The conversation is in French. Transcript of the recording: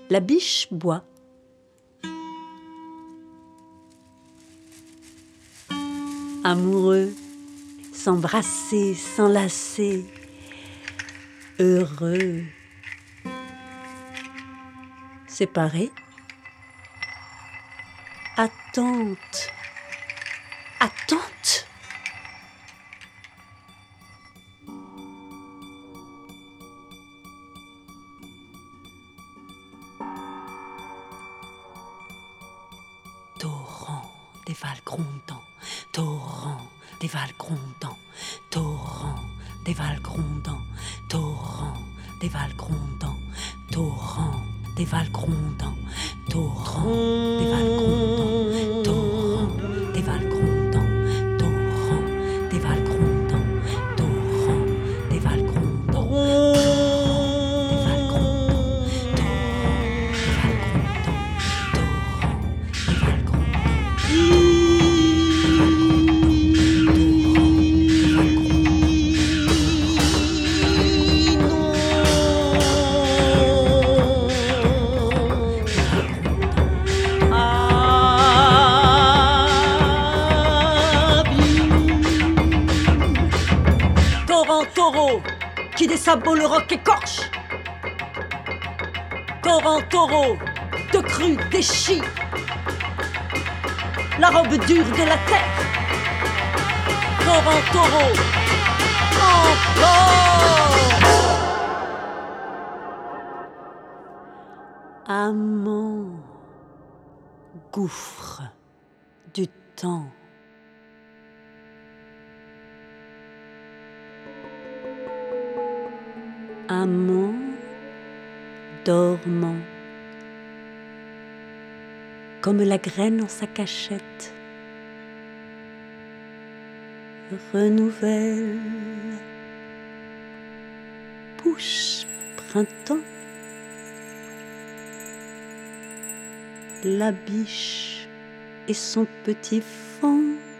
La biche boit. Amoureux, s'embrasser, s'enlacer, heureux. Séparés, attente, attente. Torrent dévale grondant, torrent dévale grondant, torrent dévale grondant, torrent dévale grondant, torrent dévale grondant, torrent dévale grondant, torrent dévale grondant, torrent dévale grondant, torrent dévale grondant. Taureau, qui des sabots le roc écorche. Taureau, de cru déchire la robe dure de la terre. Taureau, encore. Amant, gouffre du temps. Amant dormant, comme la graine en sa cachette, renouvelle, pousse printemps, la biche et son petit faon.